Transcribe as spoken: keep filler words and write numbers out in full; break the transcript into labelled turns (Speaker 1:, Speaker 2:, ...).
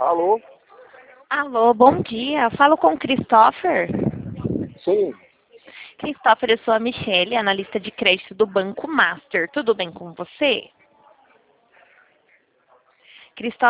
Speaker 1: Alô?
Speaker 2: Alô, bom dia. Falo com o Christopher.
Speaker 1: Sim.
Speaker 2: Christopher, eu sou a Michele, analista de crédito do Banco Master. Tudo bem com você? Christopher,